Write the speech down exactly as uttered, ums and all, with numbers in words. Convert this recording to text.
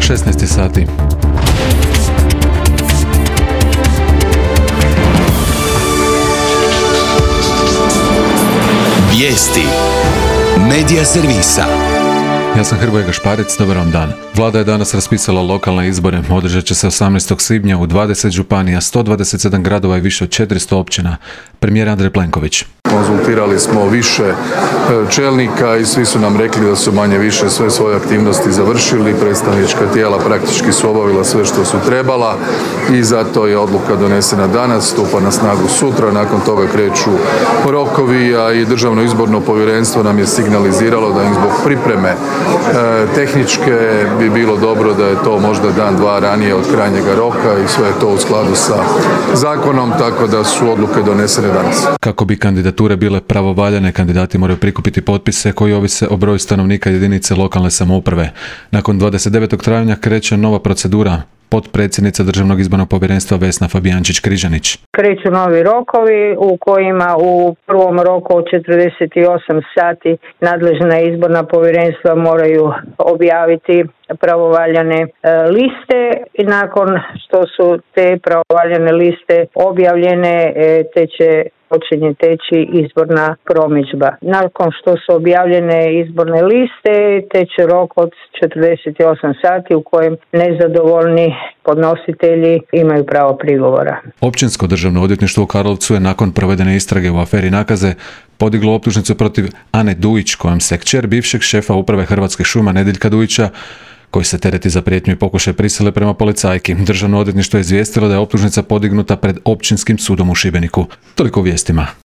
šesnaest sati. Vijesti Medija servisa. Ja sam Hrvoje Gašparec, dobar vam dan. Vlada je danas raspisala lokalne izbore, održat će se osamnaestog svibnja u dvadeset županija, sto dvadeset sedam gradova i više od četiristo općina. Premijer Andrej Plenković. Konzultirali smo više čelnika i svi su nam rekli da su manje više sve svoje aktivnosti završili, predstavnička tijela praktički su obavila sve što su trebala i zato je odluka donesena danas, stupa na snagu sutra, nakon toga kreću rokovi, a i Državno izborno povjerenstvo nam je signaliziralo da im zbog pripreme e, tehničke bi bilo dobro da je to možda dan, dva ranije od krajnjega roka i sve je to u skladu sa zakonom, tako da su odluke donesene danas. Kako bi kandidature bile pravovaljane, kandidati moraju prikupiti potpise koji ovise o broju stanovnika jedinice lokalne samouprave. Nakon dvadeset devetog travnja kreće nova procedura. Potpredsjednica Državnog izbornog povjerenstva Vesna Fabijančić-Križanić. Kreću novi rokovi u kojima u prvom roku od četrdeset osam sati nadležna izborna povjerenstva moraju objaviti pravovaljane e, liste i nakon što su te pravovaljane liste objavljene e, te će počinje teći izborna promidžba. Nakon što su objavljene izborne liste, teče rok od četrdeset osam sati u kojem nezadovoljni podnositelji imaju pravo prigovora. Općinsko državno odvjetništvo u Karlovcu je nakon provedene istrage u aferi Nakaze podiglo optužnicu protiv Ane Dujić, kojom se kćer bivšeg šefa uprave Hrvatskih šuma Nedeljka Dujića, koji se tereti za prijetnju i pokušaj prisile prema policajki. Državno odvjetništvo je izvijestilo da je optužnica podignuta pred Općinskim sudom u Šibeniku. Toliko u vijestima.